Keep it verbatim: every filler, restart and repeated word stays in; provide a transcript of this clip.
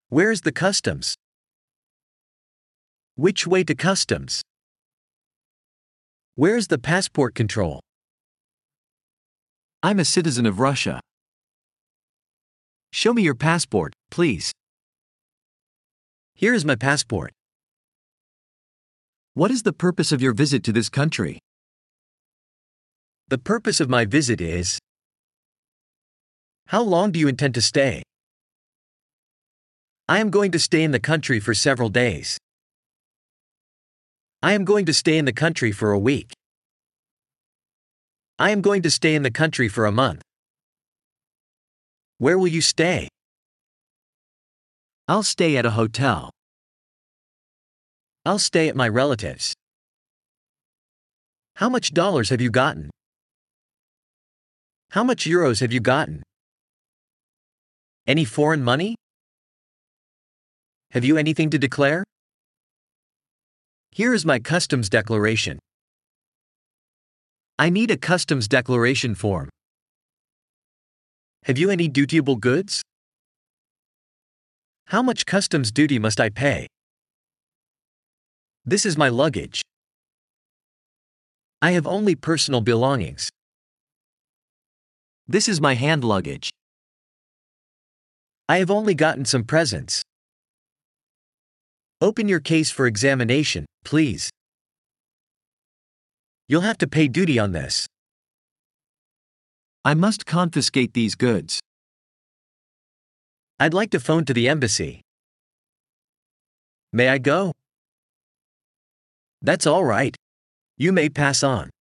Where's the customs? Which way to customs? Where's the passport control? I'm a citizen of Russia. Show me your passport, please. Here is my passport. What is the purpose of your visit to this country? The purpose of my visit is... How long do you intend to stay? I am going to stay in the country for several days. I am going to stay in the country for a week. I am going to stay in the country for a month. Where will you stay? I'll stay at a hotel. I'll stay at my relatives. How much dollars have you gotten? How much euros have you gotten? Any foreign money? Have you anything to declare? Here is my customs declaration. I need a customs declaration form. Have you any dutiable goods? How much customs duty must I pay? This is my luggage. I have only personal belongings. This is my hand luggage. I have only gotten some presents. Open your case for examination, please. You'll have to pay duty on this. I must confiscate these goods. I'd like to phone to the embassy. May I go? That's all right. You may pass on.